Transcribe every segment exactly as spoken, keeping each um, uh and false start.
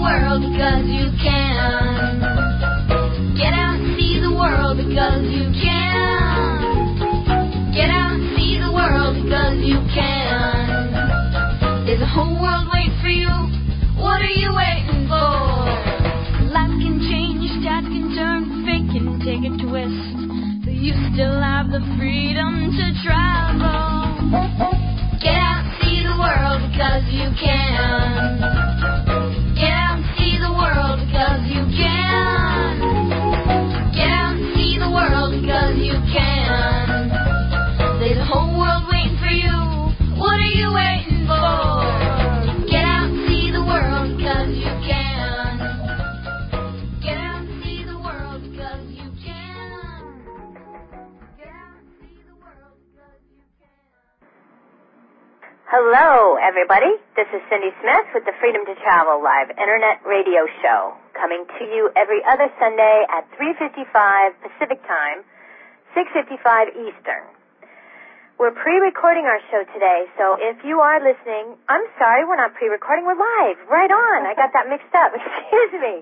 world because you can. Get out and see the world because you can. Get out and see the world because you can. There's a whole world waiting for you. What are you waiting for? Life can change, stats can turn, fate can take a twist. But you still have the freedom to travel. Get out and see the world because you can. Get out and see the world because you can. Get out and see the world because you can. There's a whole world waiting for you. What are you waiting for? Get out and see the world because you can. Get out and see the world because you can. Get out and see the world because you can. Hello, everybody. This is Cindy Smith with the Freedom to Travel Live Internet Radio Show, coming to you every other Sunday at three fifty-five Pacific Time, six fifty-five Eastern. We're pre-recording our show today, so if you are listening, I'm sorry, we're not pre-recording, we're live. Right on. I got that mixed up. Excuse me.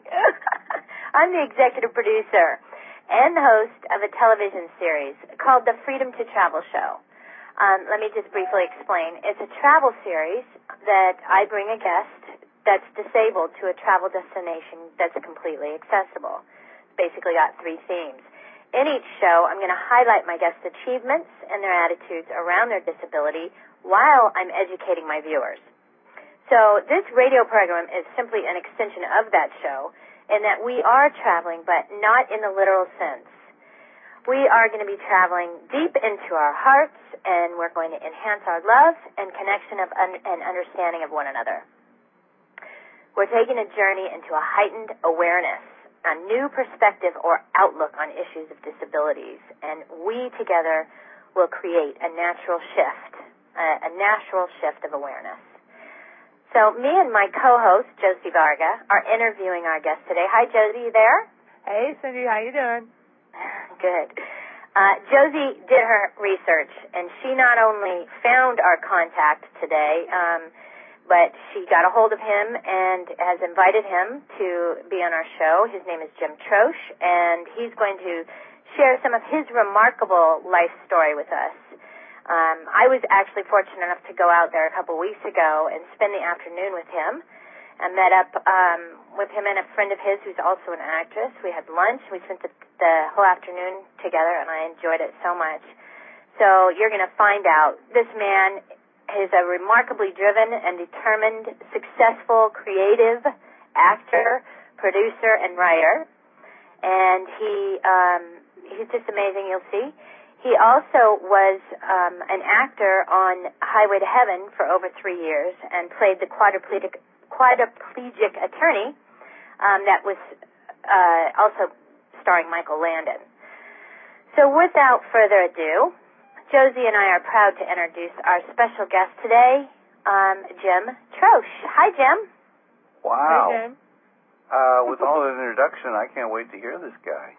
I'm the executive producer and host of a television series called The Freedom to Travel Show. Um, let me just briefly explain. It's a travel series that I bring a guest that's disabled to a travel destination that's completely accessible. It's basically got three themes. In each show, I'm going to highlight my guests' achievements and their attitudes around their disability while I'm educating my viewers. So this radio program is simply an extension of that show in that we are traveling, but not in the literal sense. We are going to be traveling deep into our hearts, and we're going to enhance our love and connection of un- and understanding of one another. We're taking a journey into a heightened awareness, a new perspective or outlook on issues of disabilities, and we together will create a natural shift, a, a natural shift of awareness. So me and my co-host, Josie Varga, are interviewing our guest today. Hi, Josie, you there? Hey, Cindy, how you doing? Good. Uh, Josie did her research, and she not only found our contact today, um, but she got a hold of him and has invited him to be on our show. His name is Jim Troche, and he's going to share some of his remarkable life story with us. Um, I was actually fortunate enough to go out there a couple weeks ago and spend the afternoon with him. I met up um, with him and a friend of his who's also an actress. We had lunch. We spent the, the whole afternoon together, and I enjoyed it so much. So you're going to find out this man is a remarkably driven and determined, successful, creative actor, producer, and writer. And he um, he's just amazing, you'll see. He also was um, an actor on Highway to Heaven for over three years and played the quadriplegic, quadriplegic attorney um, that was uh, also starring Michael Landon. So without further ado, Josie and I are proud to introduce our special guest today, um, Jim Troche. Hi, Jim. Wow. Hey, Jim. Uh, with all that introduction, I can't wait to hear this guy.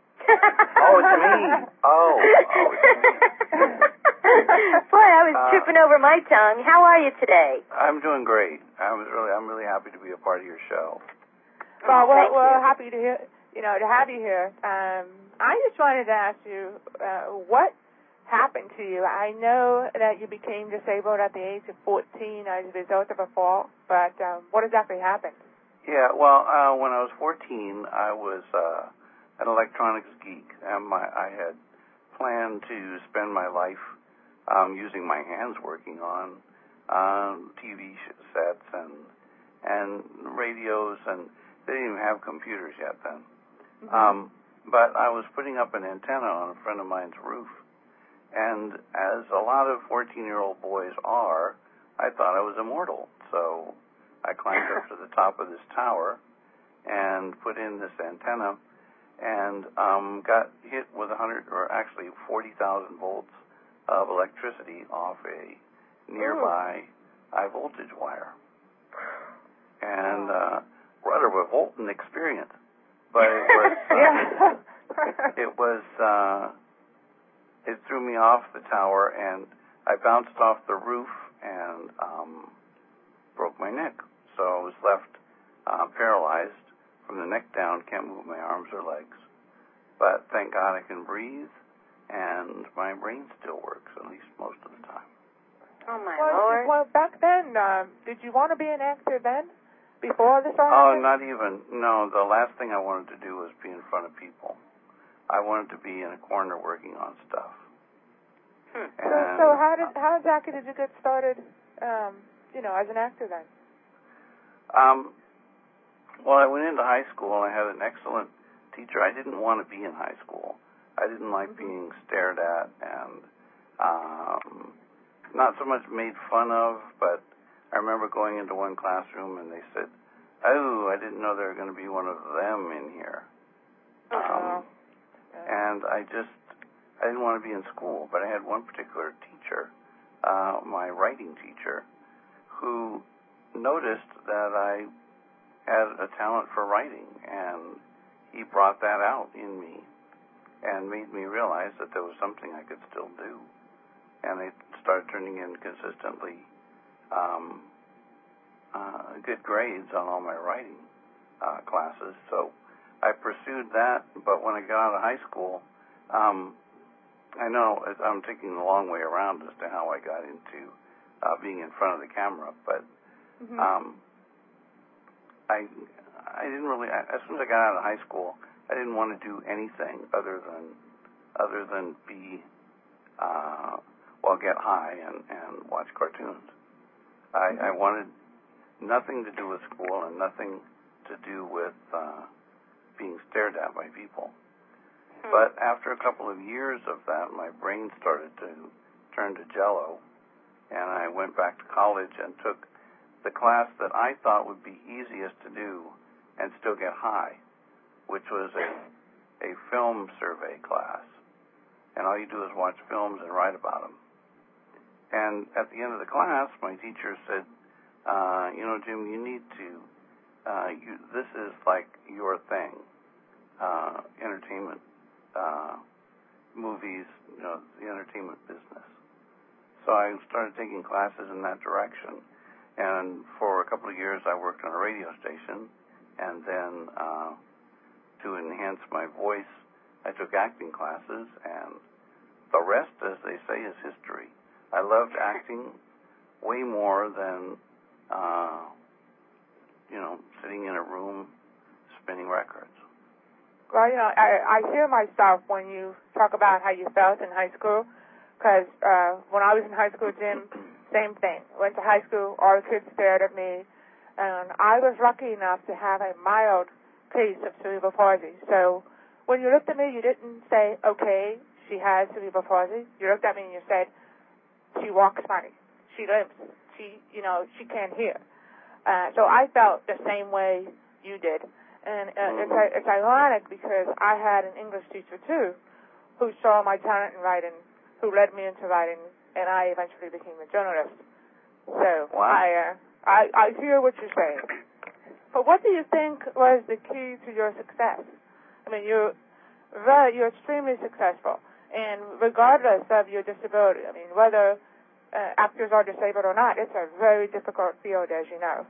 Oh, it's me. Oh, oh, it's me. Boy, I was uh, tripping over my tongue. How are you today? I'm doing great. I was really, I'm really happy to be a part of your show. Well, Oh, we're, thank we're you. happy to hear, you know, to have you here. Um, I just wanted to ask you, uh, what happened to you? I know that you became disabled at the age of fourteen as a result of a fall, but um, what exactly happened? Yeah, well, uh, when I was fourteen, I was uh, an electronics geek, and my, I had planned to spend my life um, using my hands working on um, T V sets and and radios, and they didn't even have computers yet then. Mm-hmm. Um, but I was putting up an antenna on a friend of mine's roof. And as a lot of fourteen-year-old boys are, I thought I was immortal. So I climbed up to the top of this tower and put in this antenna and um, got hit with one hundred, or actually forty thousand volts of electricity off a nearby high voltage wire. And uh, rather a Revolting experience. But it was, uh, it was, uh, it threw me off the tower, and I bounced off the roof and um, broke my neck. So I was left uh, paralyzed. the neck down, can't move my arms or legs. But thank God I can breathe, and my brain still works, at least most of the time. Oh, my well, Lord. Well, back then, um, did you want to be an actor then? Before this all Oh, happened? not even. No, the last thing I wanted to do was be in front of people. I wanted to be in a corner working on stuff. Hmm. So, so how did how exactly did you get started, um, you know, as an actor then? Um, well, I went into high school, and I had an excellent teacher. I didn't want to be in high school. I didn't like Mm-hmm. being stared at and um, not so much made fun of, but I remember going into one classroom, and they said, "Oh, I didn't know there were going to be one of them in here." Um, and I just, I didn't want to be in school, but I had one particular teacher, uh, my writing teacher, who noticed that I had a talent for writing, and he brought that out in me and made me realize that there was something I could still do. And I started turning in consistently um, uh, good grades on all my writing uh, classes. So I pursued that, but when I got out of high school, um, I know I'm taking the long way around as to how I got into uh, being in front of the camera, but Mm-hmm. um, I I didn't really. As soon as I got out of high school, I didn't want to do anything other than other than be uh, well, get high and, and watch cartoons. I, I wanted nothing to do with school and nothing to do with uh, being stared at by people. Hmm. But after a couple of years of that, my brain started to turn to jello, and I went back to college and took the class that I thought would be easiest to do and still get high, which was a, a film survey class. And all you do is watch films and write about them. And at the end of the class, my teacher said, uh, you know, Jim, you need to, uh, you, this is like your thing, uh, entertainment, uh, movies, you know, the entertainment business. So I started taking classes in that direction. And for a couple of years, I worked on a radio station. And then uh, to enhance my voice, I took acting classes. And the rest, as they say, is history. I loved acting way more than, uh, you know, sitting in a room spinning records. Well, you know, I, I hear myself when you talk about how you felt in high school, because uh, when I was in high school, Jim, same thing. Went to high school, all the kids stared at me, and I was lucky enough to have a mild case of cerebral palsy. So when you looked at me, you didn't say, okay, she has cerebral palsy. You looked at me and you said, she walks funny, she limps, she, you know, she can't hear. Uh, so I felt the same way you did. And uh, it's, it's ironic because I had an English teacher, too, who saw my talent in writing, who led me into writing, and I eventually became a journalist. So wow. I, uh, I, I hear what you're saying. But what do you think was the key to your success? I mean, you're, very, you're extremely successful, and regardless of your disability, I mean, whether uh, actors are disabled or not, it's a very difficult field, as you know.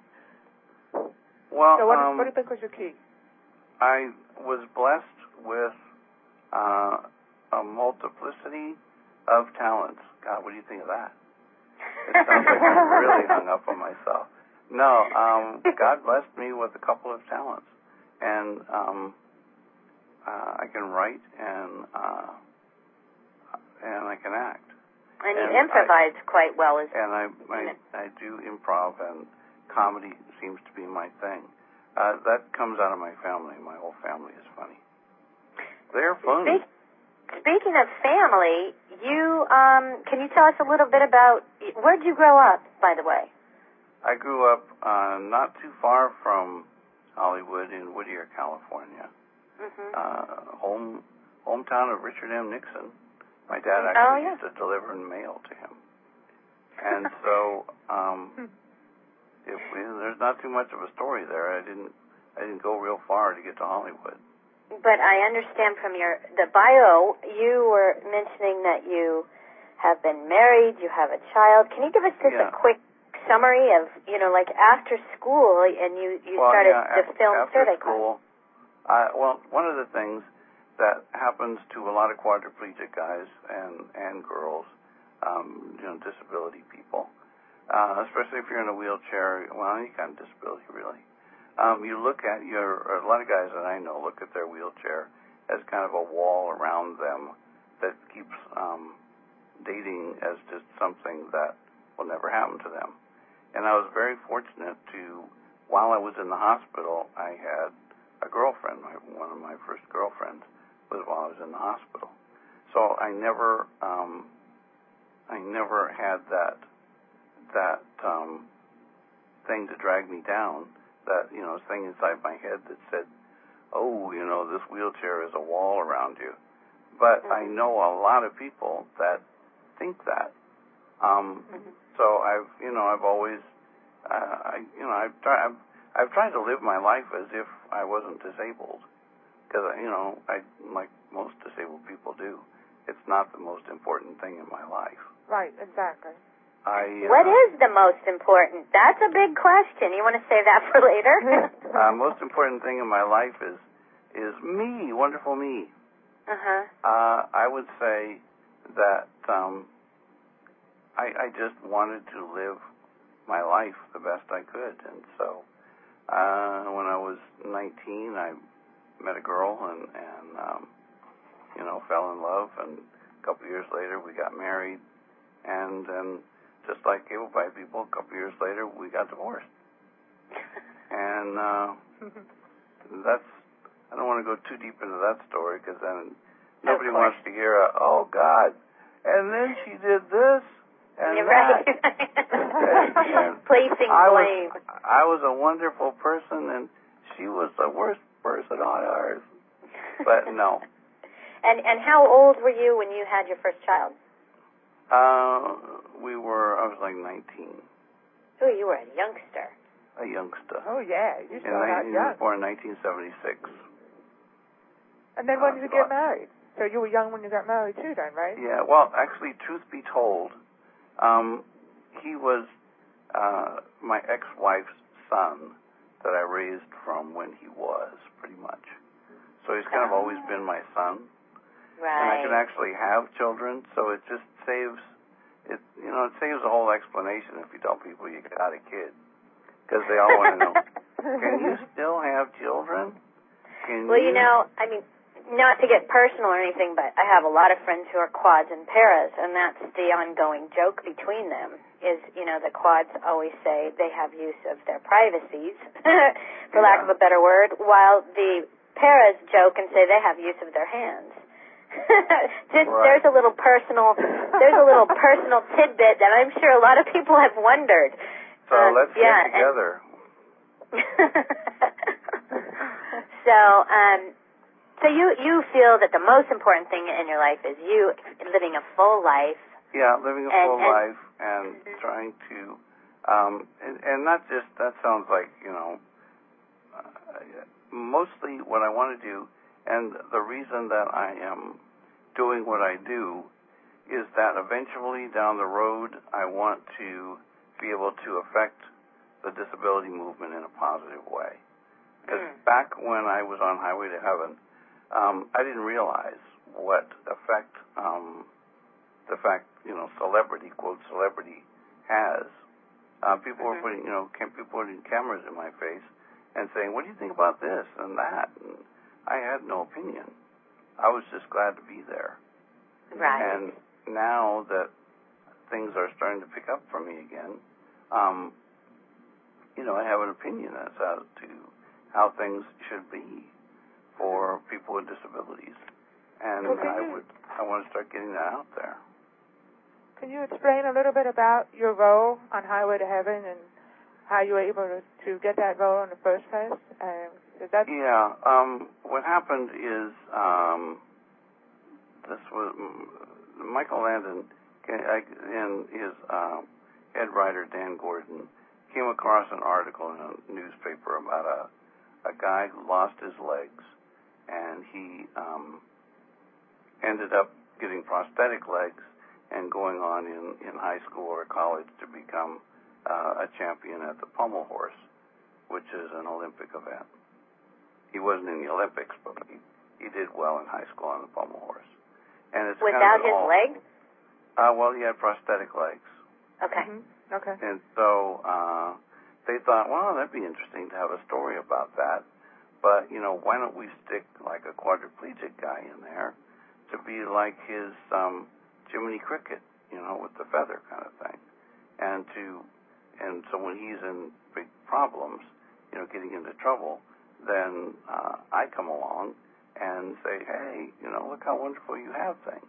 Well, so what, um, what do you think was your key? I was blessed with uh, a multiplicity of talents. God, what do you think of that? It sounds like I'm really hung up on myself. No, um, God blessed me with a couple of talents, and um, uh, I can write and uh, and I can act. And you and improvise I, quite well. As and I, I I do improv, and comedy seems to be my thing. Uh, that comes out of my family. My whole family is funny. They're funny. Speak, speaking of family, you um, can you tell us a little bit about where did you grow up, by the way? I grew up uh, not too far from Hollywood in Whittier, California. Mm-hmm. Uh, home hometown of Richard M. Nixon. My dad Oh, actually yeah. used to deliver mail to him. And so um, if we, there's not too much of a story there. I didn't I didn't go real far to get to Hollywood. But I understand from your the bio, you were mentioning that you have been married, you have a child. Can you give us just Yeah. a quick summary of, you know, like after school, and you, you well, started yeah, the after, film after survey school, class? Uh, well, one of the things that happens to a lot of quadriplegic guys and, and girls, um, you know, disability people, uh, especially if you're in a wheelchair, well, any kind of disability, really. Um, you look at your, a lot of guys that I know look at their wheelchair as kind of a wall around them that keeps um, dating as just something that will never happen to them. And I was very fortunate to, while I was in the hospital, I had a girlfriend. My, one of my first girlfriends was while I was in the hospital. So I never, um, I never had that, that um, thing to drag me down. That, you know, thing inside my head that said, oh, you know, this wheelchair is a wall around you. But mm-hmm. I know a lot of people that think that. Um, mm-hmm. So I've, you know, I've always, uh, I, you know, I've, try, I've, I've tried to live my life as if I wasn't disabled. Because, you know, I, like most disabled people do, it's not the most important thing in my life. Right, exactly. I, uh, what is the most important? That's a big question. You want to save that for later? uh, most important thing in my life is is me, wonderful me. Uh-huh. Uh, I would say that um, I, I just wanted to live my life the best I could, and so uh, when I was nineteen, I met a girl and, and um, you know, fell in love, and a couple years later, we got married, and then. Just like able-bodied people, a couple years later, we got divorced. And uh, that's, I don't want to go too deep into that story because then nobody wants to hear, a, oh, God, and then she did this and You're that. Right. and, and Placing I blame. Was, I was a wonderful person, and she was the worst person on earth. But no. And and how old were you when you had your first child? Uh, we were, I was like nineteen. Oh, you were a youngster. A youngster. Oh, yeah. You started out I young. was born in nineteen seventy-six. And then when Uh, did you so get married? So you were young when you got married, too, then, right? Yeah, well, actually, truth be told, um, he was uh, my ex-wife's son that I raised from when he was, pretty much. So he's kind of always been my son. Right. And I can actually have children, so it just saves, it you know, it saves the whole explanation if you tell people you got a kid. Because they all want to know, can you still have children? Can well, you? you know, I mean, not to get personal or anything, but I have a lot of friends who are quads and paras, and that's the ongoing joke between them is, you know, the quads always say they have use of their privacies, for yeah. lack of a better word, while the paras joke and say they have use of their hands. Just right. there's a little personal there's a little personal tidbit that I'm sure a lot of people have wondered. So uh, let's yeah, get together. so um so you you feel that the most important thing in your life is you living a full life. Yeah, living a and, full and, life and mm-hmm. trying to um and, and not just that sounds like, you know, uh, mostly what I want to do, and the reason that I am doing what I do is that eventually down the road I want to be able to affect the disability movement in a positive way. Because mm. back when I was on Highway to Heaven, um, I didn't realize what effect um, the fact, you know, celebrity, quote, celebrity has. Uh, people mm-hmm. were putting, you know, people putting cameras in my face and saying, what do you think about this and that? And I had no opinion. I was just glad to be there. Right. And now that things are starting to pick up for me again, um, you know, I have an opinion as to how things should be for people with disabilities. And well, I you, would, I want to start getting that out there. Can you explain a little bit about your role on Highway to Heaven and how you were able to, to get that role in the first place? Um, is that yeah. Um, what happened is um, this was Michael Landon and his uh, head writer Dan Gordon came across an article in a newspaper about a a guy who lost his legs, and he um, ended up getting prosthetic legs and going on in, in high school or college to become uh, a champion at the pommel horse, which is an Olympic event. he wasn't in the Olympics, but he, he did well in high school on the pommel horse. And it's Without kind of his all, legs? Uh, well, he had prosthetic legs. Okay. Mm-hmm. Okay. And so uh, they thought, well, that'd be interesting to have a story about that. But, you know, why don't we stick like a quadriplegic guy in there to be like his um, Jiminy Cricket, you know, with the feather kind of thing. And to, and so when he's in big problems, you know, getting into trouble, then uh, I come along and say, hey, you know, look how wonderful you have things.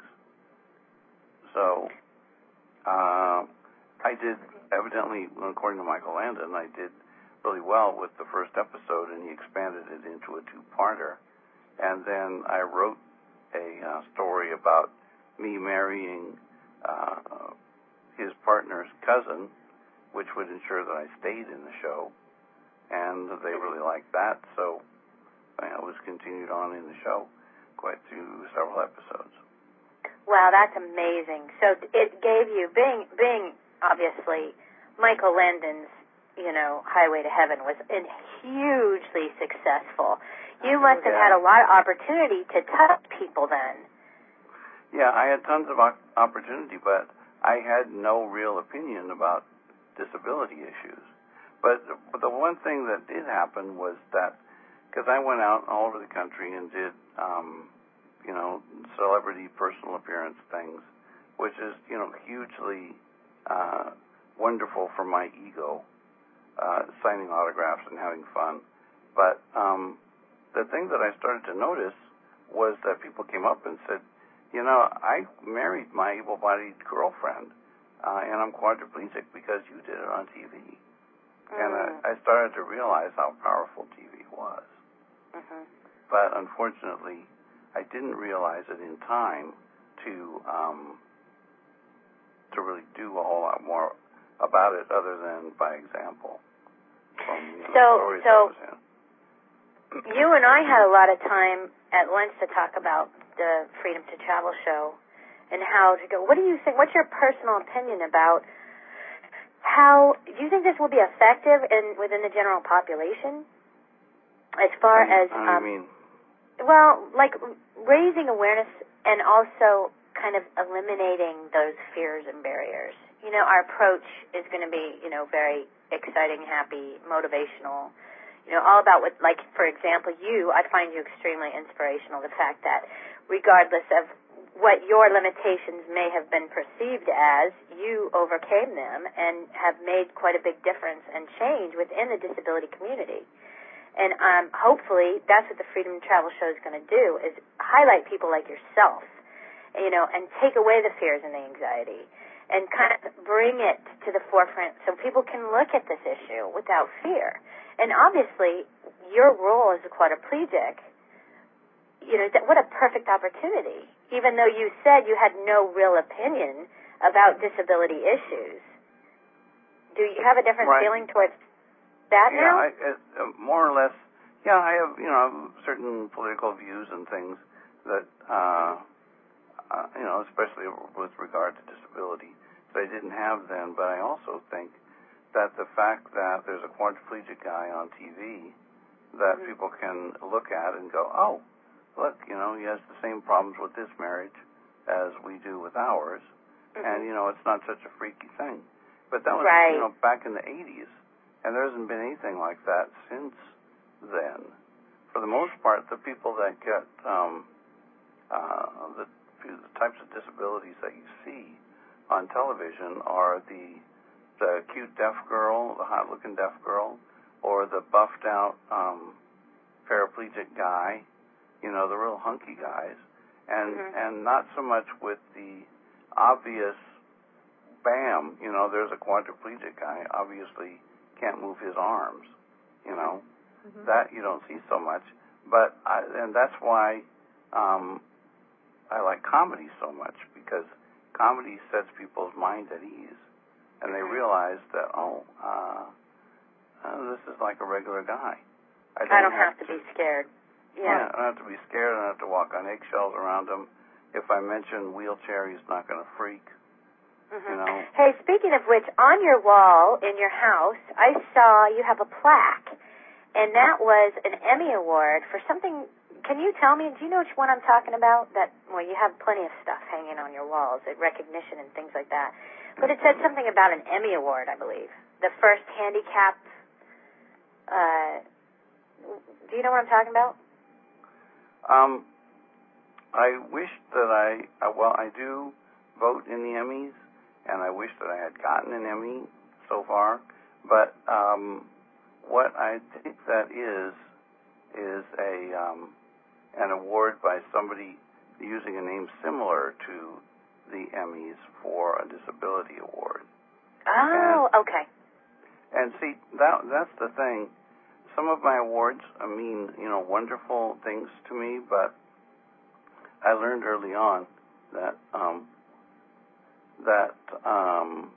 So uh, I did, evidently, according to Michael Landon, I did really well with the first episode, and he expanded it into a two-parter. And then I wrote a uh, story about me marrying uh, his partner's cousin, which would ensure that I stayed in the show. And they really liked that, so I was continued on in the show quite through several episodes. Wow, that's amazing. So it gave you, being, being obviously Michael Landon's, you know, Highway to Heaven was hugely successful. You must have yeah. had a lot of opportunity to touch people then. Yeah, I had tons of opportunity, but I had no real opinion about disability issues. But, but the one thing that did happen was that, because I went out all over the country and did, um, you know, celebrity personal appearance things, which is, you know, hugely uh, wonderful for my ego, uh, signing autographs and having fun. But um, the thing that I started to notice was that people came up and said, you know, I married my able-bodied girlfriend, uh, and I'm quadriplegic because you did it on T V. Mm. And I, I started to realize how powerful T V was. Mm-hmm. But unfortunately, I didn't realize it in time to um, to really do a whole lot more about it other than by example. From, you know, so, stories so I was in. you and I had a lot of time at lunch to talk about the Freedom to Travel show and how to go. What do you think? What's your personal opinion about how, do you think this will be effective in within the general population as far How do you, as, how do you um, mean? well, like raising awareness and also kind of eliminating those fears and barriers? You know, our approach is going to be, you know, very exciting, happy, motivational, you know, all about what, like, for example, you, I find you extremely inspirational, the fact that regardless of what your limitations may have been perceived as, you overcame them and have made quite a big difference and change within the disability community. And um, hopefully that's what the Freedom to Travel show is going to do, is highlight people like yourself, you know, and take away the fears and the anxiety and kind of bring it to the forefront so people can look at this issue without fear. And obviously, your role as a quadriplegic, you know, what a perfect opportunity. Even though you said you had no real opinion about disability issues, do you have a different Right. feeling towards that yeah, now? I, uh, more or less. Yeah, I have, you know, certain political views and things that, uh, uh, you know, especially with regard to disability, that I didn't have then. But I also think that the fact that there's a quadriplegic guy on T V that mm-hmm. people can look at and go, oh, look, you know, he has the same problems with this marriage as we do with ours, mm-hmm. and, you know, it's not such a freaky thing. But that was, right. you know, back in the eighties, and there hasn't been anything like that since then. For the most part, the people that get um, uh, the, the types of disabilities that you see on television are the the cute deaf girl, the hot-looking deaf girl, or the buffed-out um, paraplegic guy, you know, the real hunky guys, and mm-hmm. and not so much with the obvious, bam, you know, there's a quadriplegic guy, obviously can't move his arms, you know, mm-hmm. that you don't see so much. But, I, and that's why um, I like comedy so much, because comedy sets people's mind at ease, and they realize that, oh, uh, uh, this is like a regular guy. I don't, I don't have, have to be scared. Yeah. yeah, I don't have to be scared. I don't have to walk on eggshells around him. If I mention wheelchair, he's not going to freak. Mm-hmm. You know. Hey, speaking of which, on your wall in your house, I saw you have a plaque, and that was an Emmy Award for something. Can you tell me, do you know which one I'm talking about? That, well, you have plenty of stuff hanging on your walls, at recognition and things like that. But it said something about an Emmy Award, I believe. The first handicapped, uh, do you know what I'm talking about? Um, I wish that I, uh, well, I do vote in the Emmys, and I wish that I had gotten an Emmy so far. But um, what I think that is, is a um, an award by somebody using a name similar to the Emmys for a disability award. Oh, and, okay. And see, that that's the thing. Some of my awards I mean, you know, wonderful things to me, but I learned early on that um, that um,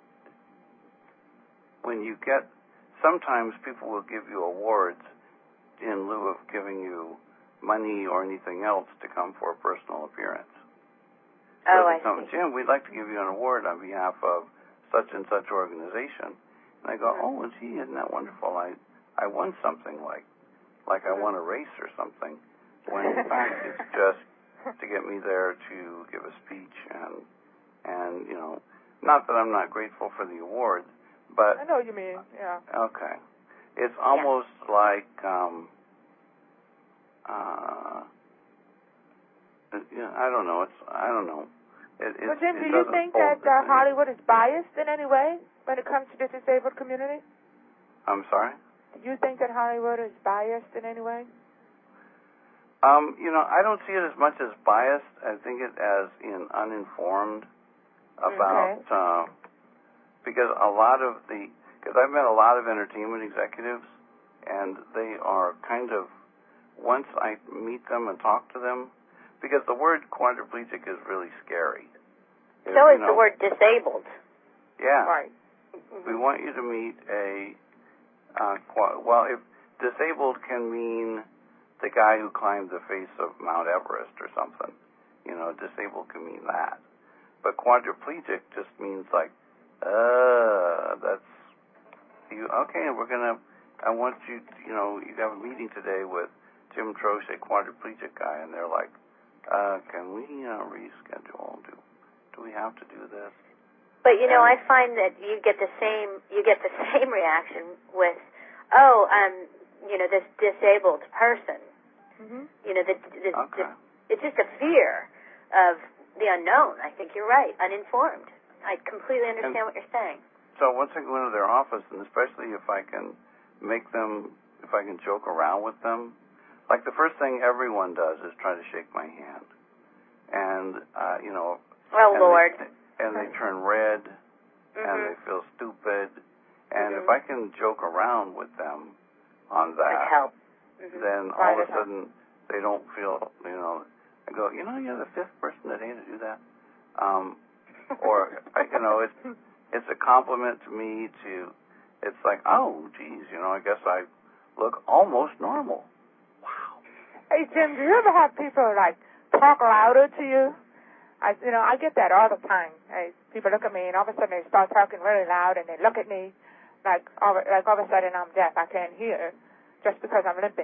when you get, sometimes people will give you awards in lieu of giving you money or anything else to come for a personal appearance. So Oh, they I come, see. Jim, we'd like to give you an award on behalf of such and such organization. And I go, Mm-hmm. oh, gee, isn't that wonderful? I I won something like like I won a race or something. When in fact it's just to get me there to give a speech and and you know, not that I'm not grateful for the award, but I know what you mean. Yeah. okay, it's almost yeah. like um, uh, yeah, I don't know. It's I don't know. It, it, well, Jim, it do you think that uh, Hollywood is biased in any way when it comes to the disabled community? I'm sorry? Do you think that Hollywood is biased in any way? Um, you know, I don't see it as much as biased. I think it as in uninformed about, okay. uh, because a lot of the, because I've met a lot of entertainment executives, and they are kind of, once I meet them and talk to them, because the word quadriplegic is really scary. So you is know, the word disabled. Yeah. Right. Mm-hmm. We want you to meet a, uh, qu- well, if disabled can mean the guy who climbed the face of Mount Everest or something. You know, disabled can mean that. But quadriplegic just means like, uh, that's, you, okay, we're going to, I want you, to, you know, you have a meeting today with Jim Troche, a quadriplegic guy, and they're like, uh, can we uh, reschedule? Do, do we have to do this? But, you know, and, I find that you get the same, you get the same reaction with, oh, um, you know, this disabled person. Mm-hmm. You know, the, the, okay. the, it's just a fear of the unknown. I think you're right, uninformed. I completely understand and what you're saying. So once I go into their office, and especially if I can make them, if I can joke around with them, like the first thing everyone does is try to shake my hand. And, uh, you know, Oh, and Lord. They, and they turn red, mm-hmm. and they feel stupid. And mm-hmm. if I can joke around with them on that, it helps. Mm-hmm. then all of a sudden they don't feel, you know, I go, you know, you're the fifth person today to do that. Um, or, I, you know, it's, it's a compliment to me to, it's like, oh, geez, you know, I guess I look almost normal. Wow. Hey, Jim, do you ever have people, like, talk louder to you? I, you know, I get that all the time. I, people look at me, and all of a sudden they start talking really loud, and they look at me like all, like all of a sudden I'm deaf. I can't hear just because I'm limping.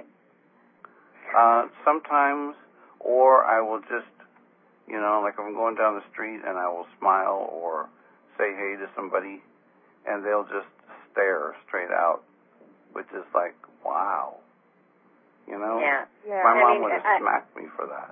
Uh, sometimes, or I will just, you know, like if I'm going down the street and I will smile or say hey to somebody, and they'll just stare straight out, which is like, wow. You know? Yeah. Yeah. My I mom mean, would have I, smacked me for that.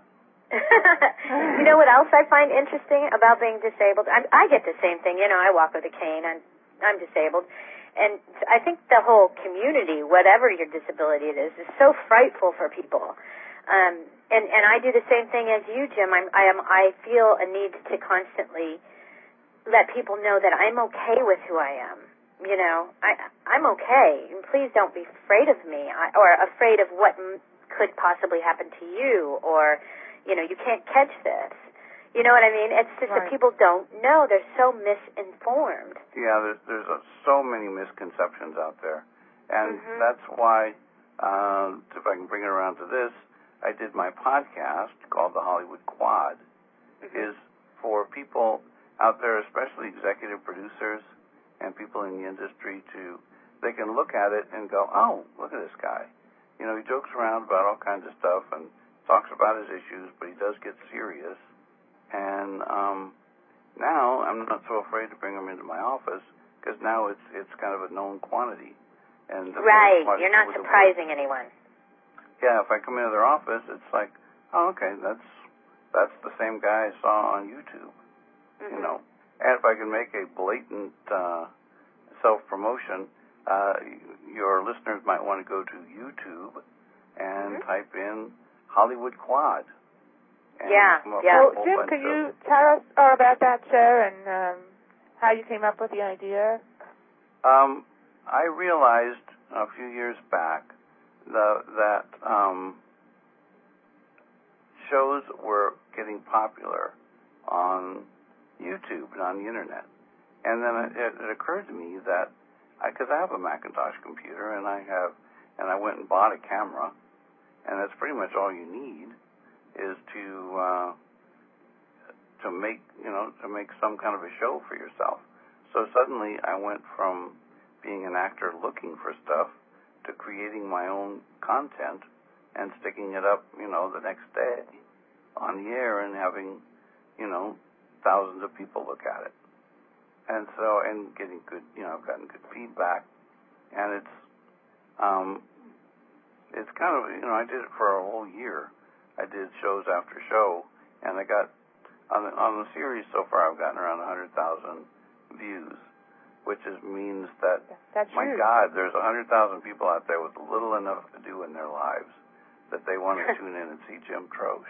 You know what else I find interesting about being disabled? I, I get the same thing. You know, I walk with a cane. I'm, I'm disabled. And I think the whole community, whatever your disability it is, is so frightful for people. Um, and, and I do the same thing as you, Jim. I'm, I am. I feel a need to constantly let people know that I'm okay with who I am. You know, I, I'm okay. And please don't be afraid of me, I, or afraid of what m- could possibly happen to you, or, you know, you can't catch this. You know what I mean? It's just right. that people don't know. They're so misinformed. Yeah, there's there's uh, so many misconceptions out there, and mm-hmm. that's why, uh, if I can bring it around to this, I did my podcast called The Hollywood Quad, mm-hmm. is for people out there, especially executive producers and people in the industry, to they can look at it and go, oh, look at this guy. You know, he jokes around about all kinds of stuff and talks about his issues, but he does get serious. And um, now I'm not so afraid to bring him into my office because now it's it's kind of a known quantity. And the Right, more- you're not with the- surprising anyone. Yeah, if I come into their office, it's like, oh, okay, that's that's the same guy I saw on YouTube. Mm-hmm. You know, and if I can make a blatant uh, self-promotion, uh, your listeners might want to go to YouTube and Mm-hmm. type in Hollywood Quad. And Yeah, come up yeah. with a Well, whole Jim, bunch can of- you tell us all about that show and um, how you came up with the idea? Um, I realized a few years back the, that um, shows were getting popular on YouTube and on the internet. And then it, it occurred to me that, because I, I have a Macintosh computer and I have, and I went and bought a camera, and that's pretty much all you need is to uh, to make you know to make some kind of a show for yourself. So suddenly I went from being an actor looking for stuff to creating my own content and sticking it up, you know, the next day on the air and having, you know, thousands of people look at it. And so, and getting good, you know, I've gotten good feedback. And it's, um, it's kind of, you know, I did it for a whole year. I did shows after show, and I got, on the, on the series so far, I've gotten around one hundred thousand views, which is, means that, That's my huge. God, there's one hundred thousand people out there with little enough to do in their lives that they want to tune in and see Jim Troche.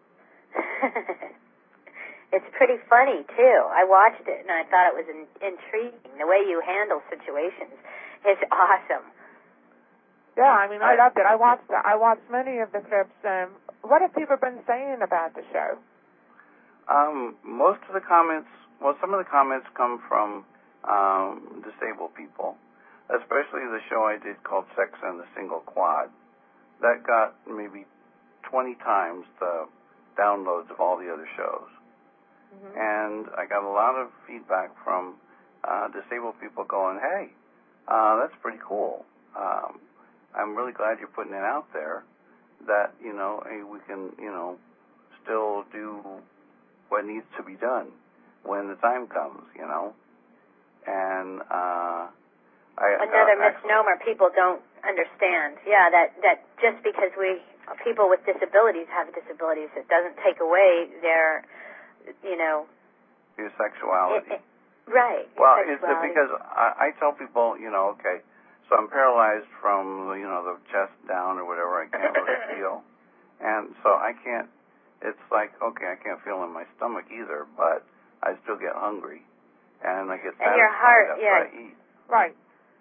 It's pretty funny, too. I watched it, and I thought it was in, intriguing. The way you handle situations is awesome. Yeah, I mean, I loved it. I watched I watched many of the clips. Um, what have people been saying about the show? Um, most of the comments, well, some of the comments come from um, disabled people, especially the show I did called Sex and the Single Quad. That got maybe twenty times the downloads of all the other shows. Mm-hmm. And I got a lot of feedback from uh, disabled people going, hey, uh, that's pretty cool. Um, I'm really glad you're putting it out there that, you know, hey, we can, you know, still do what needs to be done when the time comes, you know. And uh, I Another uh, actually, misnomer people don't understand. Yeah, that, that just because we, people with disabilities have disabilities, it doesn't take away their, you know. your sexuality. It, it, right. Well, your it's sexuality. because I, I tell people, you know, okay, so I'm paralyzed from, you know, the chest down or whatever. I can't really feel. And so I can't, it's like, okay, I can't feel in my stomach either, but I still get hungry. And I get satisfied And your heart, after yeah. I eat. Right.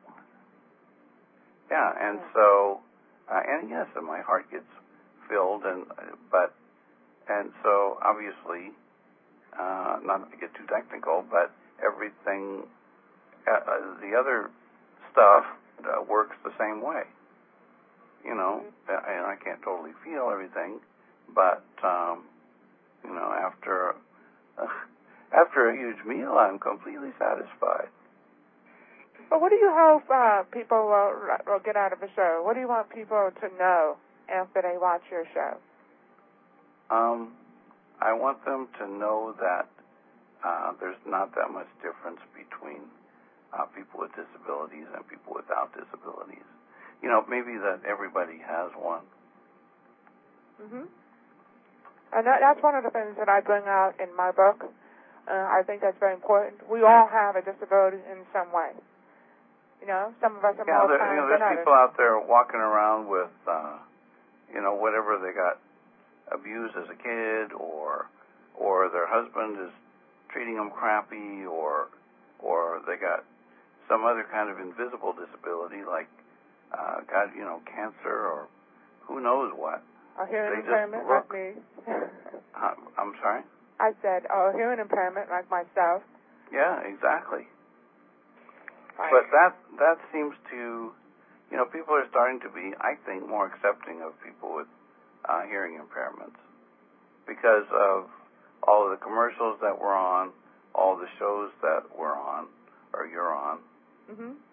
Yeah, and so, uh, and yes, and my heart gets filled, and but, and so obviously, uh, not to get too technical, but everything, uh, uh, the other stuff uh, works the same way. You know, and I can't totally feel everything, but um, you know, after uh, after a huge meal, I'm completely satisfied. But what do you hope uh, people will, will get out of the show? What do you want people to know after they watch your show? Um, I want them to know that uh, there's not that much difference between uh, people with disabilities and people without disabilities. You know, maybe that everybody has one. Mm-hmm. And that, that's one of the things that I bring out in my book. Uh, I think that's very important. We all have a disability in some way. You know, some of us are Yeah, more there, kind you know, than there's others. people out there walking around with, uh, you know, whatever they got abused as a kid, or or their husband is treating them crappy, or or they got some other kind of invisible disability, like uh, got you know cancer or who knows what. A hearing They just impairment look- like me. Uh, I'm sorry. I said, oh, hearing impairment like myself. Yeah, exactly. Right. But that that seems to, you know, people are starting to be, I think, more accepting of people with uh, hearing impairments because of all of the commercials that we're on, all the shows that we're on, or you're on. Mm-hmm.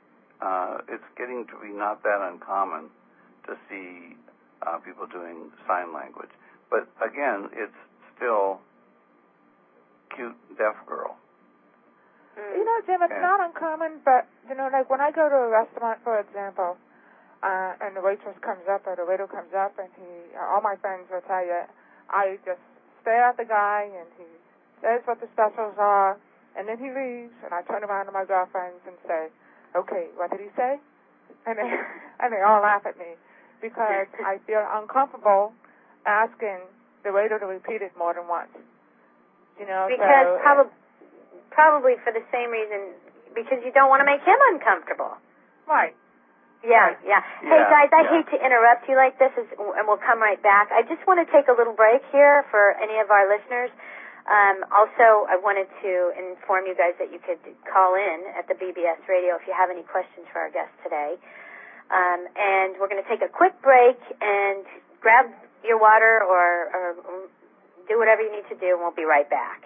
uh, it's getting to be not that uncommon to see uh, people doing sign language. But again, it's still cute deaf girl. You know, Jim, it's and, not uncommon, but, you know, like when I go to a restaurant, for example, uh, and the waitress comes up or the waiter comes up, and he, all my friends will tell you, I just stare at the guy, and he says what the specials are, and then he leaves, and I turn around to my girlfriends and say, okay, what did he say? And they, and they all laugh at me because I feel uncomfortable asking the waiter to repeat it more than once. You know, because so, probably probably for the same reason, because you don't want to make him uncomfortable. Right. Yeah, Right. yeah. Hey, Yeah, guys, I yeah. hate to interrupt you like this, is, and we'll come right back. I just want to take a little break here for any of our listeners. Um, also, I wanted to inform you guys that you could call in at the B B S Radio if you have any questions for our guest today. Um, and we're going to take a quick break and grab your water or, or do whatever you need to do, and we'll be right back.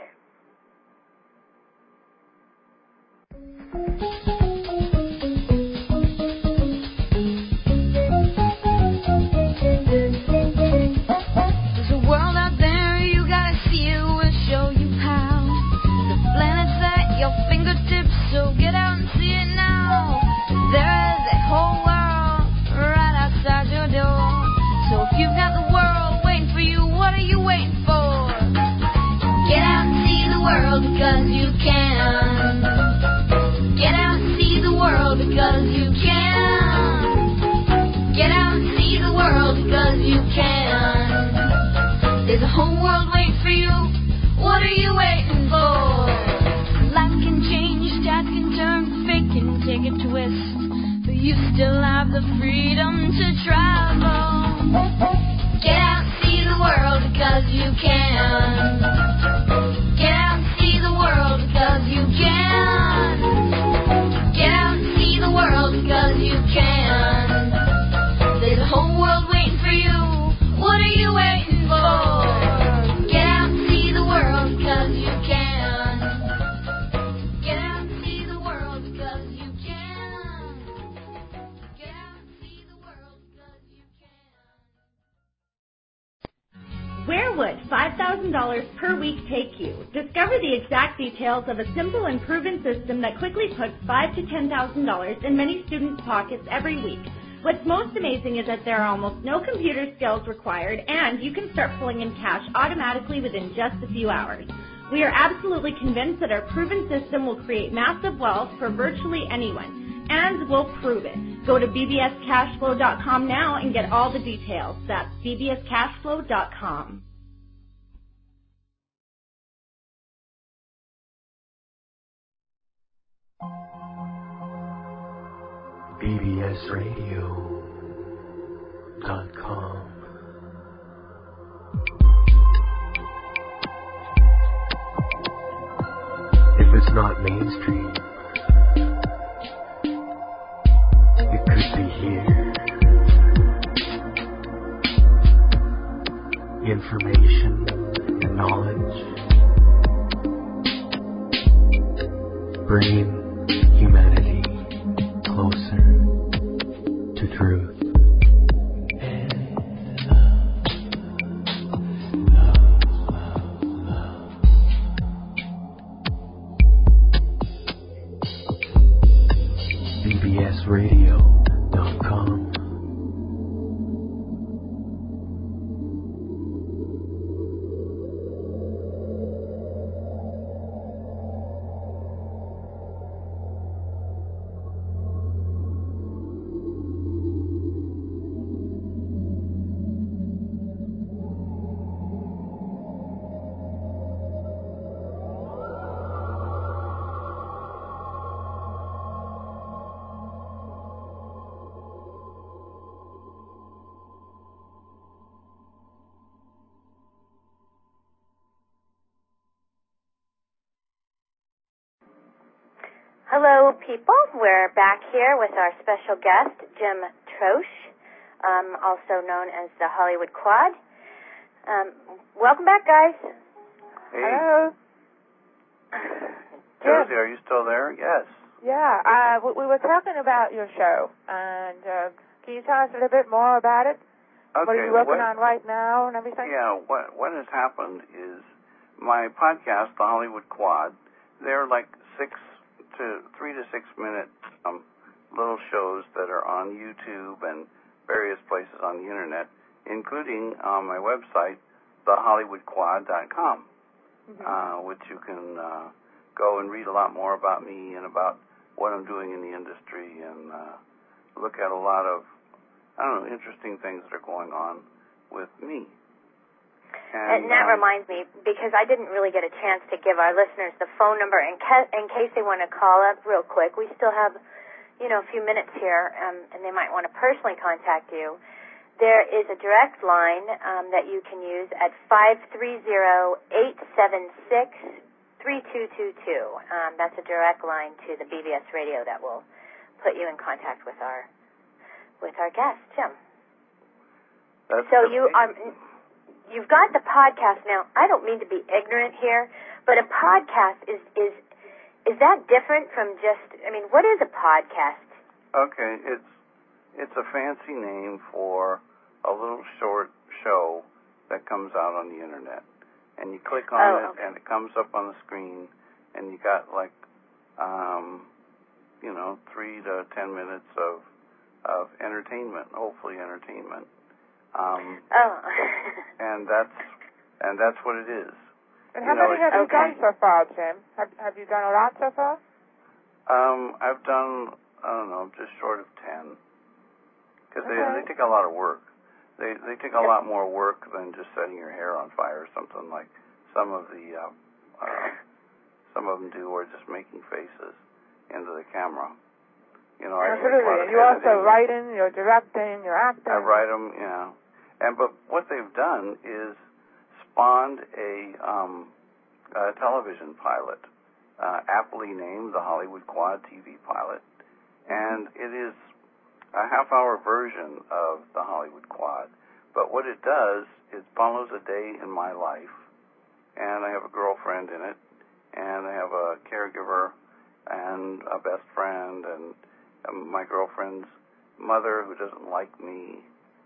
There's a world out there, you gotta see it, we'll show you how. The planet's at your fingertips, so get out and see it now. There's a whole world right outside your door. So if you've got the world waiting for you, what are you waiting for? Get out and see the world because you can. Get out and see the world because you can. Get out and see the world because you can. There's a whole world waiting for you. What are you waiting for? Life can change, tides can turn, fate can take a twist, but you still have the freedom to travel. Get out and see the world because you can. Get out and see the world because you can. Get out and see the world because you can. There's a whole world waiting for you. What are you waiting for? Get out and see the world because you can. Get out and see the world because you can. Get out and see the world because you can. Where would five thousand dollars per week take you? Discover the exact details of a simple and proven system that quickly puts five thousand to ten thousand dollars in many students' pockets every week. What's most amazing is that there are almost no computer skills required, and you can start pulling in cash automatically within just a few hours. We are absolutely convinced that our proven system will create massive wealth for virtually anyone, and we'll prove it. Go to b b s cash flow dot com now and get all the details. That's b b s cash flow dot com. b b s radio dot com. If it's not mainstream, it could be here. Information and knowledge, bringing humanity closer to truth. b b s radio dot com. Hello, people. We're back here with our special guest, Jim Troche, um, also known as the Hollywood Quad. Um, welcome back, guys. Hey, Hello. Josie, are you still there? Yes. Yeah, uh, we, we were talking about your show, and uh, can you tell us a little bit more about it? Okay. What are you working what, on right now and everything? Yeah, what what has happened is my podcast, The Hollywood Quad, they're like six to three to six minute um, little shows that are on YouTube and various places on the internet, including on my website, the hollywood quad dot com, mm-hmm. uh, which you can uh, go and read a lot more about me and about what I'm doing in the industry and uh, look at a lot of, I don't know, interesting things that are going on with me. And, and that um, reminds me, because I didn't really get a chance to give our listeners the phone number in, ca- in case they want to call up real quick. We still have, you know, a few minutes here, um, and they might want to personally contact you. There is a direct line um, that you can use at five three zero, eight seven six, three two two two. Um, that's a direct line to the B B S radio that will put you in contact with our with our guest, Jim. That's so good. you um, you've got the podcast now. I don't mean to be ignorant here, but a podcast is is is that different from just? I mean, what is a podcast? Okay, it's it's a fancy name for a little short show that comes out on the internet, and you click on oh, it, okay. and it comes up on the screen, and you got like, um, you know, three to ten minutes of of entertainment, hopefully entertainment. Um, oh. and that's and that's what it is. And how you know, many have okay. you done so far, Jim? Have Have you done a lot so far? Um, I've done, I don't know, just short of ten, because okay. they they take a lot of work. They they take a lot more work than just setting your hair on fire or something like some of the uh, uh, some of them do, or just making faces into the camera. You know, absolutely. I And you're also writing, you're directing, you're acting. I write them, you know. And but what they've done is spawned a, um, a television pilot, uh, aptly named the Hollywood Quad T V pilot, and it is a half-hour version of the Hollywood Quad. But what it does is follows a day in my life, and I have a girlfriend in it, and I have a caregiver and a best friend, and um, my girlfriend's mother who doesn't like me,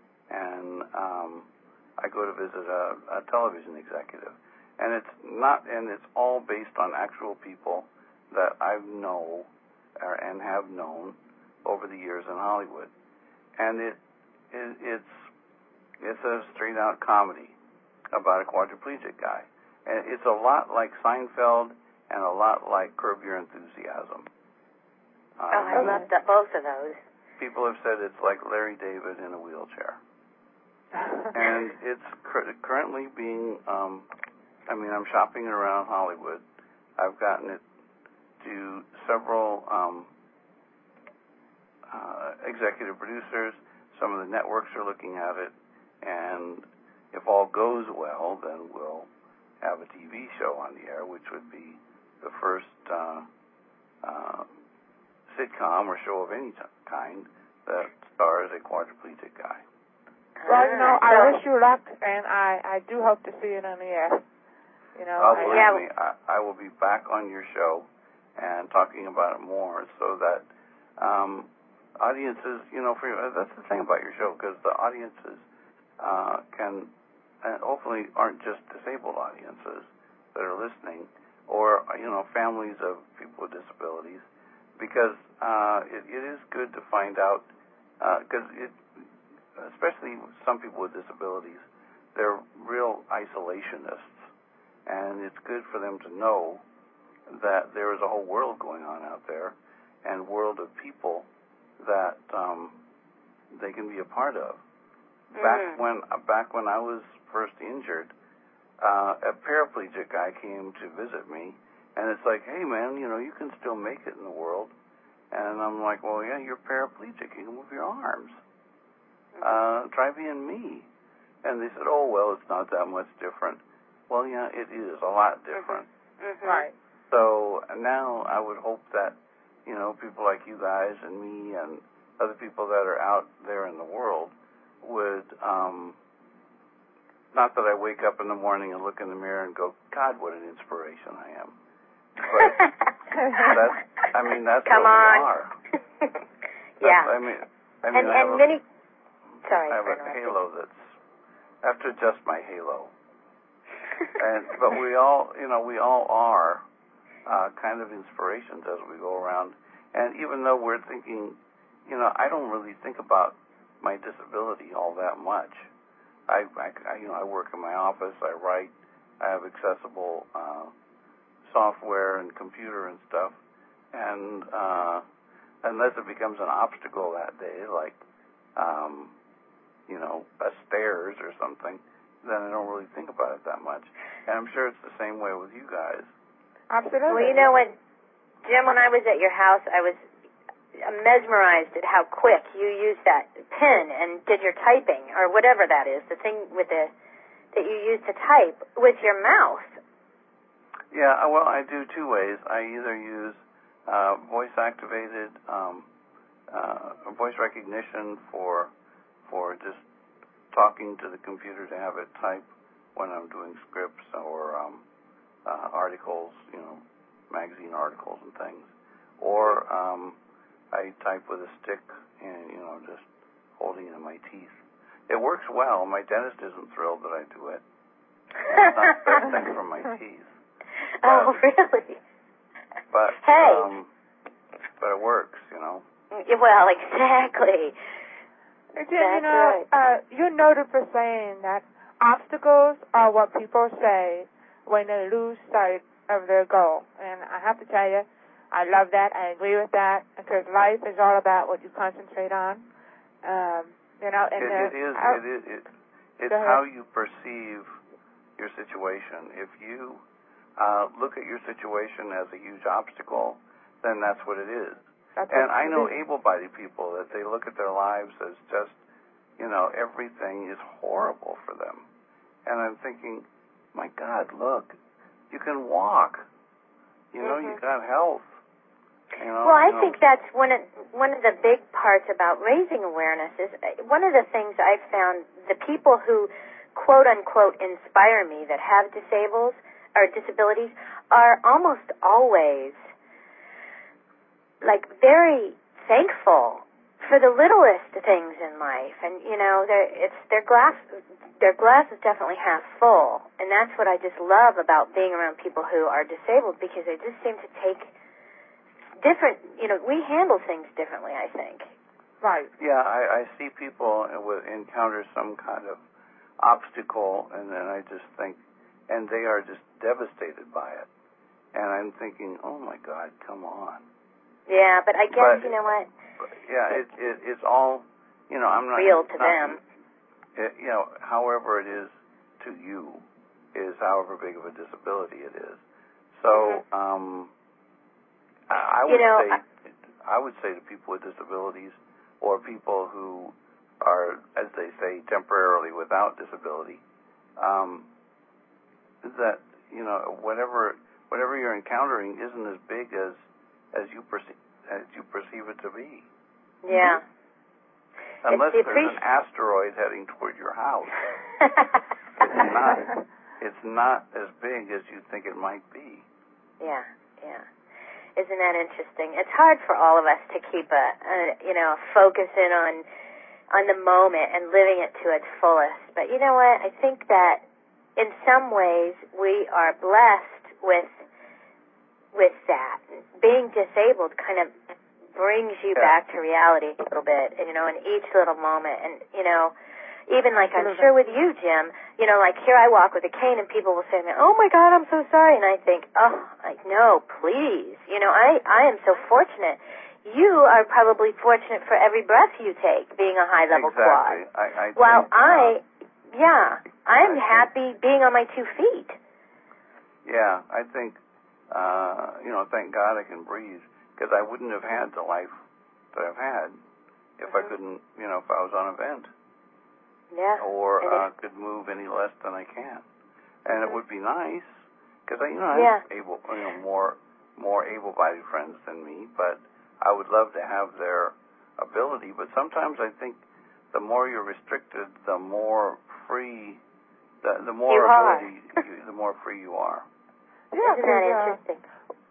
and um, I go to visit a, a television executive. And it's not, and it's all based on actual people that I know or, and have known over the years in Hollywood. And it, it it's it's a straight out comedy about a quadriplegic guy. And it's a lot like Seinfeld and a lot like Curb Your Enthusiasm. Oh, I um, love the, both of those. People have said it's like Larry David in a wheelchair. And it's cur- currently being, um, I mean, I'm shopping it around Hollywood. I've gotten it to several um, uh, executive producers. Some of the networks are looking at it. And if all goes well, then we'll have a T V show on the air, which would be the first uh, uh, sitcom or show of any t- kind that stars a quadriplegic guy. Well, you know, I wish you luck, and I, I do hope to see it on the air. You know, uh, I, yeah. I, I will be back on your show and talking about it more, so that um, audiences, you know, for that's the thing about your show, because the audiences uh, can, and hopefully aren't just disabled audiences that are listening, or you know, families of people with disabilities, because uh, it, it is good to find out, because uh, it. especially some people with disabilities, they're real isolationists, and it's good for them to know that there is a whole world going on out there, and world of people that um, they can be a part of. Mm. Back when, uh, back when I was first injured, uh, a paraplegic guy came to visit me, and it's like, hey man, you know, you can still make it in the world, and I'm like, well, yeah, you're paraplegic, you can move your arms. Uh, try being me. And they said, oh, well, it's not that much different. Well, yeah, it is a lot different. Mm-hmm. Right. So now I would hope that, you know, people like you guys and me and other people that are out there in the world would, um, not that I wake up in the morning and look in the mirror and go, God, what an inspiration I am. But that's, I mean, that's Come what on. we are. Yeah. I mean, I mean, and I have and a, many. Sorry. I have for a interrupting. halo that's. I have to adjust my halo. and but we all, you know, we all are uh, kind of inspirations as we go around. And even though we're thinking, you know, I don't really think about my disability all that much. I, I you know, I work in my office. I write. I have accessible uh, software and computer and stuff. And uh, unless it becomes an obstacle that day, like, um, you know, a stairs or something, then I don't really think about it that much. And I'm sure it's the same way with you guys. Absolutely. Well, you know what, Jim, when I was at your house, I was mesmerized at how quick you used that pen and did your typing, or whatever that is, the thing with the that you use to type with your mouth. Yeah, well, I do two ways. I either use uh, voice-activated um, uh, voice recognition for for just talking to the computer to have it type when I'm doing scripts or um, uh, articles, you know, magazine articles and things. Or um, I type with a stick and, you know, just holding it in my teeth. It works well. My dentist isn't thrilled that I do it. It's not the best thing for my teeth. But, Oh, really? But, hey. um, but it works, you know. Well, exactly. Jim, That's you know, right. uh, you're noted for saying that obstacles are what people say when they lose sight of their goal. And I have to tell you, I love that. I agree with that, because life is all about what you concentrate on. Um, you know, and It, the, it is. how, It is. It, it's Go ahead. how you perceive your situation. If you uh, look at your situation as a huge obstacle, then that's what it is. that's And what I know it is. able-bodied people that they look at their lives as just, you know, everything is horrible for them. And I'm thinking, my God, look, you can walk. You know, Mhm. you got health. You know, Well, I you know, think that's one of one of the big parts about raising awareness is uh, one of the things I've found, the people who quote unquote inspire me that have disables or disabilities are almost always like very thankful for the littlest things in life, and you know, they're, it's their glass their glass is definitely half full, and that's what I just love about being around people who are disabled, because they just seem to take different, you know, we handle things differently, I think. Right. Yeah, I, I see people with, encounter some kind of obstacle, and then I just think, and they are just devastated by it. And I'm thinking, oh my God, come on. Yeah, but I guess, But- you know what, But, yeah, it, it, it's all, you know, I'm not real to not, them. It, you know, however it is to you is however big of a disability it is. So, Mhm. um, I, I You would know, say, I would say to people with disabilities or people who are, as they say, temporarily without disability, um, that, you know, whatever whatever you're encountering isn't as big as as you perceive as you perceive it to be. Yeah. Unless the there's an appreci- asteroid heading toward your house, it's not it's not as big as you think it might be. Yeah, yeah. Isn't that interesting? It's hard for all of us to keep a, a you know, focus in on on the moment and living it to its fullest. But you know what? I think that in some ways we are blessed with with that. Being disabled kind of brings you Yeah. back to reality a little bit, you know, in each little moment. And, you know, even like I'm Absolutely. sure with you, Jim, you know, like here I walk with a cane and people will say to me, oh my God, I'm so sorry. And I think, oh, like, no, please. You know, I, I am so fortunate. You are probably fortunate for every breath you take, being a high-level Exactly. quad. I, I While think, I, uh, yeah, I'm I think- happy being on my two feet. yeah, I think, uh, you know, thank God I can breathe, because I wouldn't have had the life that I've had if I Mhm. couldn't, you know, if I was on a vent Yeah. or And uh, if- could move any less than I can. And it Mhm. would be nice, because I, you know, I Yeah. have able, you know, more more able-bodied friends than me, but I would love to have their ability. But sometimes I think the more you're restricted, the more free, the, the more You are. ability, you, the more free you are. Yeah, Isn't that 'cause, uh, interesting?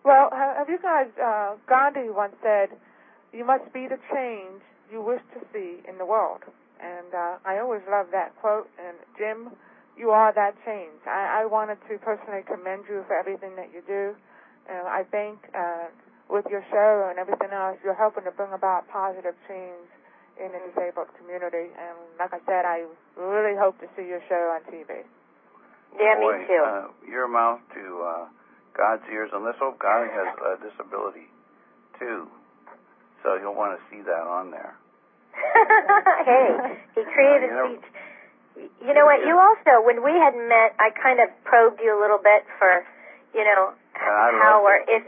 Well, have you guys, uh, Gandhi once said, you must be the change you wish to see in the world. And uh, I always love that quote. And Jim, you are that change. I, I wanted to personally commend you for everything that you do. And I think uh, with your show and everything else, you're helping to bring about positive change in the disabled community. And like I said, I really hope to see your show on T V. Yeah, Boy, me too. Uh, your mouth to uh, God's ears, and let's hope God has a disability, too. So you'll want to see that on there. Hey, he created Uh, you know, speech. You know what? You also, when we had met, I kind of probed you a little bit for, you know, I how love or if,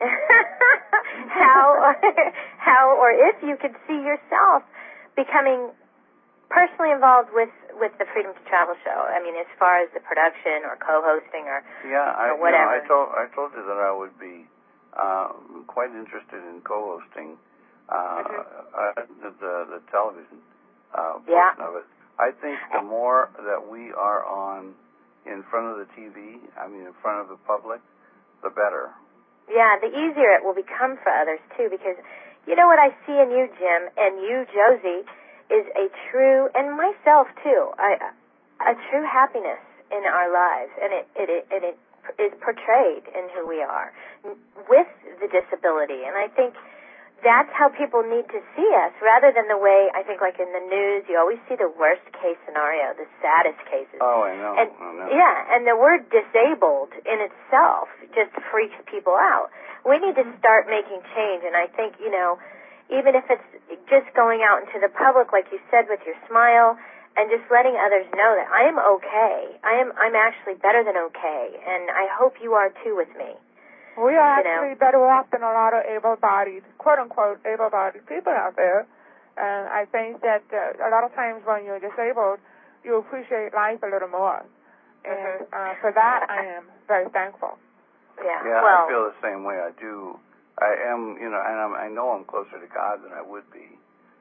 how, how or if you could see yourself becoming personally involved with, with the Freedom to Travel show. I mean, as far as the production or co-hosting or, yeah, I, or whatever. You know, I told I told you that I would be uh, quite interested in co-hosting uh, uh, the, the the television uh, Yeah. portion of it. I think the more that we are on in front of the T V, I mean, in front of the public, the better. Yeah, the easier it will become for others, too, because you know what I see in you, Jim, and you, Josie, is a true, and myself, too, I, a true happiness in our lives, and it, it, it, and it is portrayed in who we are with the disability, and I think that's how people need to see us, rather than the way, I think, like in the news, you always see the worst case scenario, the saddest cases. Oh, I know. And, I know. yeah, and the word disabled in itself just freaks people out. We need to start making change, and I think, you know, even if it's just going out into the public, like you said, with your smile, and just letting others know that I am okay. I am, I'm actually better than okay, and I hope you are too with me. We are You know. actually better off than a lot of able-bodied, quote-unquote, able-bodied people out there. And I think that uh, a lot of times when you're disabled, you appreciate life a little more. And uh, for that, I am very thankful. Yeah, Yeah, well, I feel the same way. I do. I am, you know, and I'm, I know I'm closer to God than I would be.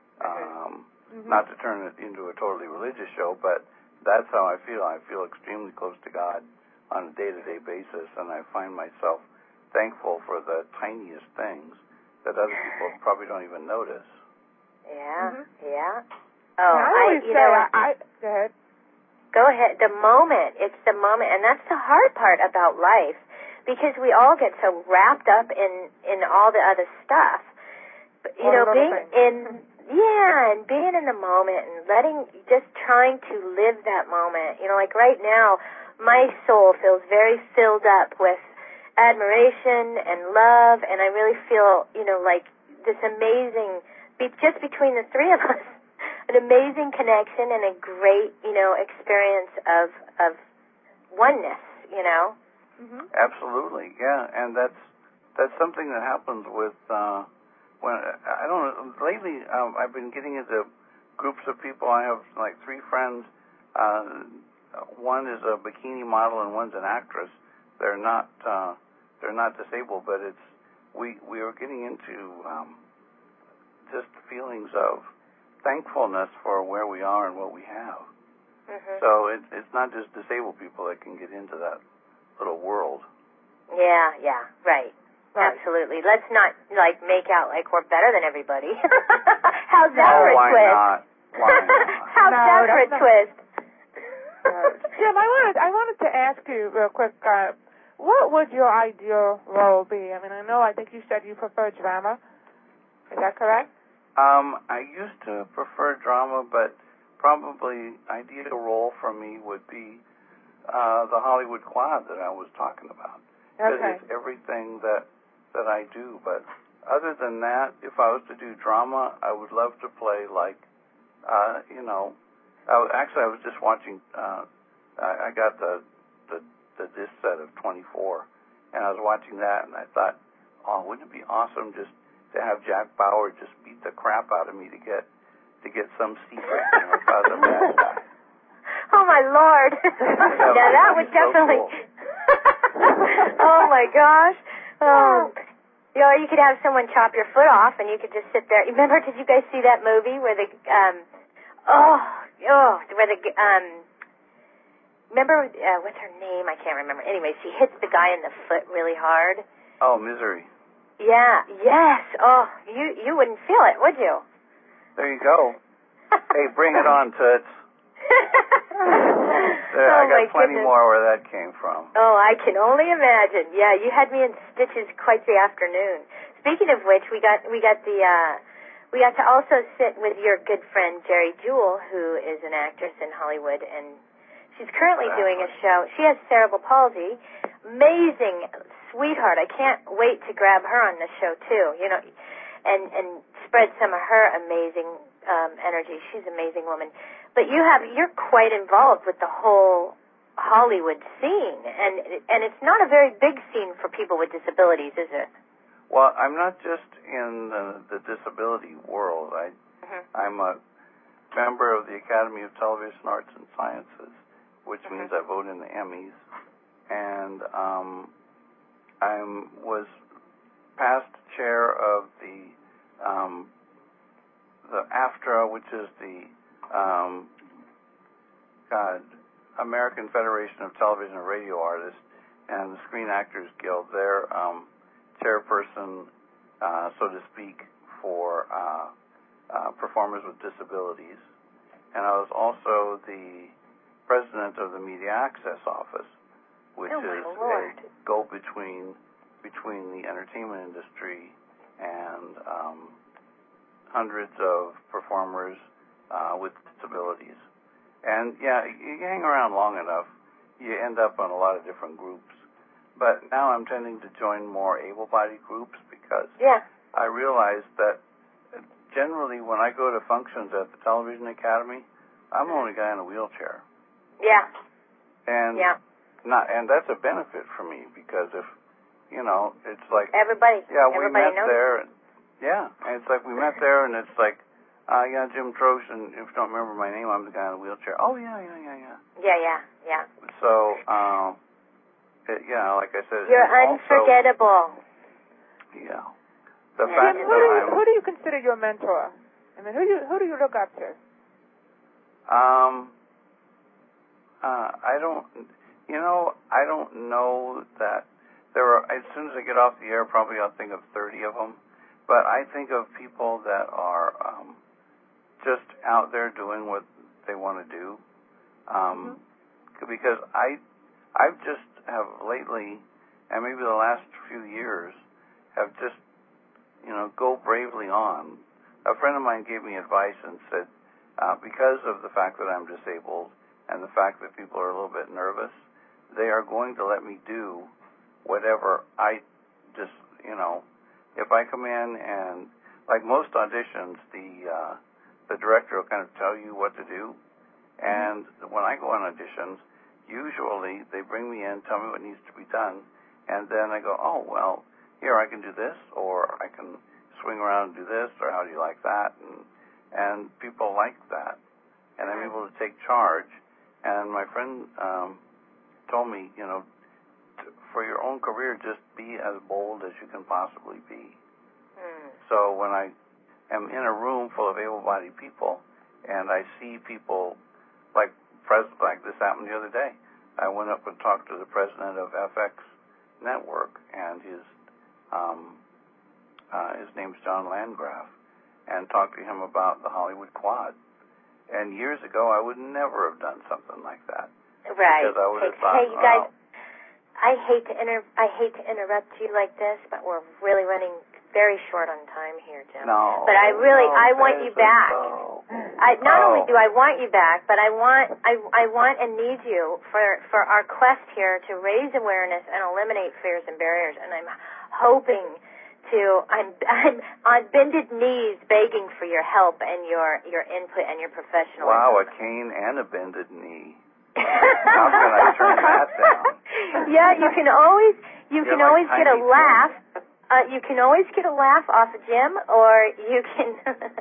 Um, Mm-hmm. Not to turn it into a totally religious show, but that's how I feel. I feel extremely close to God on a day-to-day basis, and I find myself thankful for the tiniest things that other people probably don't even notice. yeah, Mhm. yeah. Oh, I I, always you say, know, I, I, go ahead. Go ahead. The moment. It's the moment. And that's the hard part about life, because we all get so wrapped up in, in all the other stuff. But, you All the know, little being things. in, yeah, and being in the moment and letting, just trying to live that moment. You know, like right now, my soul feels very filled up with admiration and love, and I really feel, you know, like this amazing, be, just between the three of us, an amazing connection and a great, you know, experience of of oneness, you know. Mm-hmm. Absolutely, yeah, and that's that's something that happens with uh, when I don't know. Lately, um, I've been getting into groups of people. I have like three friends. Uh, one is a bikini model and one's an actress. They're not uh, they're not disabled, but it's we we are getting into um, just feelings of thankfulness for where we are and what we have. Mm-hmm. So it, it's not just disabled people that can get into that little world. Yeah, yeah, right. Right. Absolutely. Let's not like make out like we're better than everybody. How's that Oh, for a why twist? not? Why not? How's No, that for a that's not- twist? Jim, I wanted I wanted to ask you real quick, uh, what would your ideal role be? I mean, I know I think you said you prefer drama. Is that correct? Um, I used to prefer drama, but probably ideal role for me would be uh, the Hollywood Quad that I was talking about. Because Okay. it's everything that that I do. But other than that, if I was to do drama, I would love to play like, uh, you know, I was, actually I was just watching. Uh, I, I got the the the disc set of twenty-four, and I was watching that, and I thought, oh, wouldn't it be awesome just to have Jack Bauer just beat the crap out of me to get to get some secret, you know, if I was a bad guy. Oh my Lord! Now that would so definitely. cool. Oh my gosh! Um, you know, you could have someone chop your foot off, and you could just sit there. Remember? Did you guys see that movie where the um, oh, oh, where the um, remember uh, what's her name? I can't remember. Anyway, she hits the guy in the foot really hard. Oh, Misery. Yeah, yes. Oh, you you wouldn't feel it, would you? There you go. Hey, bring it on, Toots. There, oh, I got my plenty goodness. more where that came from. Oh, I can only imagine. Yeah, you had me in stitches quite the afternoon. Speaking of which, we got we got the uh, we got to also sit with your good friend Jerry Jewell, who is an actress in Hollywood, and she's currently Exactly. doing a show. She has cerebral palsy. Amazing sweetheart. I can't wait to grab her on the show too. You know, and and spread some of her amazing um, energy. She's an amazing woman. But you have you're quite involved with the whole Hollywood scene, and and it's not a very big scene for people with disabilities, is it? Well, I'm not just in the, the disability world. I, Mm-hmm. I'm a member of the Academy of Television Arts and Sciences, which Mm-hmm. means I vote in the Emmys, and um, I was past chair of the um, the AFTRA, which is the um, God American Federation of Television and Radio Artists, and the Screen Actors Guild. Their um, chairperson, uh, so to speak, for uh, uh, performers with disabilities. And I was also the president of the Media Access Office, which Oh, my is Lord. a go-between between the entertainment industry and um, hundreds of performers uh, with disabilities. And, yeah, you hang around long enough, you end up on a lot of different groups. But now I'm tending to join more able-bodied groups because Yeah. I realize that generally when I go to functions at the Television Academy, I'm the only guy in a wheelchair. Yeah. And Yeah. not, and that's a benefit for me because if, you know, it's like, Everybody. yeah, we everybody met knows. there. And, yeah, and it's like we met there and it's like, uh, yeah, Jim Troche, and if you don't remember my name, I'm the guy in the wheelchair. Oh, yeah, yeah, yeah, yeah. Yeah, yeah, yeah. So, um, it, yeah, like I said, You're and also, unforgettable. yeah. The Yeah. fact Jim, that who do you I'm, who do you consider your mentor? I mean, who do you who do you look up to? um, uh, I don't, you know, I don't know that there are, as soon as I get off the air, probably I'll think of thirty of them, but I think of people that are um, just out there doing what they want to do, um, mm-hmm. because I, I've just have lately, and maybe the last few years, have just, you know, go bravely on. A friend of mine gave me advice and said, uh, because of the fact that I'm disabled and the fact that people are a little bit nervous, they are going to let me do whatever I just, you know, if I come in and, like most auditions, the uh, the director will kind of tell you what to do. And when I go on auditions, usually they bring me in, tell me what needs to be done, and then I go, oh, well, here, I can do this, or I can swing around and do this, or how do you like that? And, and people like that. And I'm able to take charge. And my friend um, told me, you know, t- for your own career, just be as bold as you can possibly be. Mm. So when I am in a room full of able-bodied people, and I see people, like, pres- like this happened the other day, I went up and talked to the president of F X Network, and his um, uh, his name's John Landgraf, and talked to him about the Hollywood Quad. And years ago, I would never have done something like that. Right. Because I would have Hey, thought, hey, you guys, oh, I hate to inter- I hate to interrupt you like this, but we're really running very short on time here, Jim. no. But I really, no, I want you Susan, back. no. I not Oh. only do I want you back, but I want, I, I want and need you for for our quest here to raise awareness and eliminate fears and barriers. And I'm hoping to, I'm I'm on bended knees begging for your help and your your input and your professionalism. Wow, a cane and a bended knee. How can I turn that down? Yeah, you can always you You're can like always get a Tiny laugh. Uh, you can always get a laugh off of Jim, or you can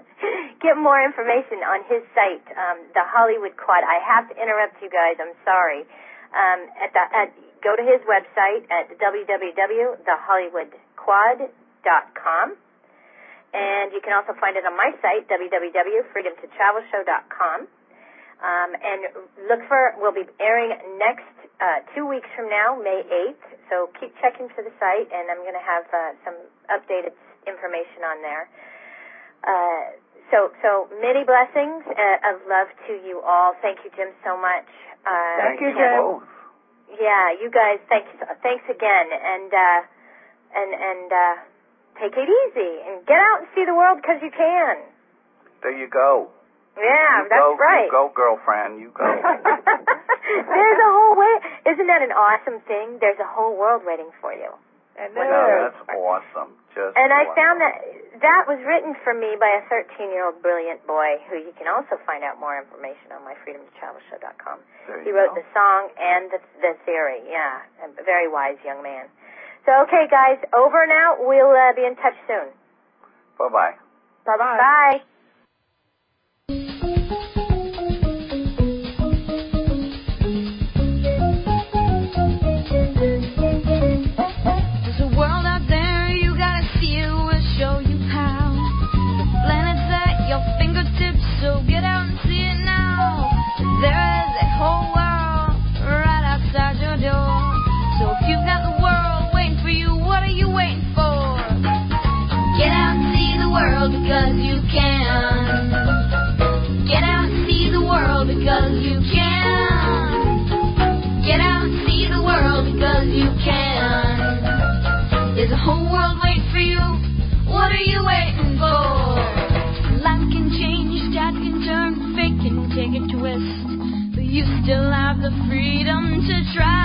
get more information on his site, um, the Hollywood Quad. I have to interrupt you guys. I'm sorry. Um, at the at, go to his website at w w w dot the hollywood quad dot com, and you can also find it on my site w w w dot freedom to travel show dot com. Um, and look for, we'll be airing next uh, two weeks from now, May eighth. So keep checking for the site, and I'm going to have uh, some updated information on there. Uh, so, so many blessings uh, of love to you all. Thank you, Jim, so much. Uh, Thank you, you Jim. both. Yeah, you guys, thanks, thanks again, and uh, and and uh, take it easy and get out and see the world because you can. There you go. Yeah, you that's go, right. You go, girlfriend. You go. There's a whole way. Isn't that an awesome thing? There's a whole world waiting for you. And no, there- that's awesome. Just And I awesome. found that that was written for me by a thirteen-year-old brilliant boy who you can also find out more information on my freedom to travel show dot com. There He you wrote go. the song and the, the theory. Yeah, a very wise young man. So, okay, guys, over and out. We'll uh, be in touch soon. Bye-bye. Bye-bye. Bye. There's a world out there, you gotta see it, we'll show you how. The planet's at your fingertips, so get out and see it now. There is a whole world right outside your door. So if you've got the world waiting for you, what are you waiting for? Get out and see the world because you can. Get out and see the world because you can. Get out and see the world because you can. There's a whole world waiting for you. What are you waiting for? Life can change, tide can turn, fate can take a twist, but you still have the freedom to try.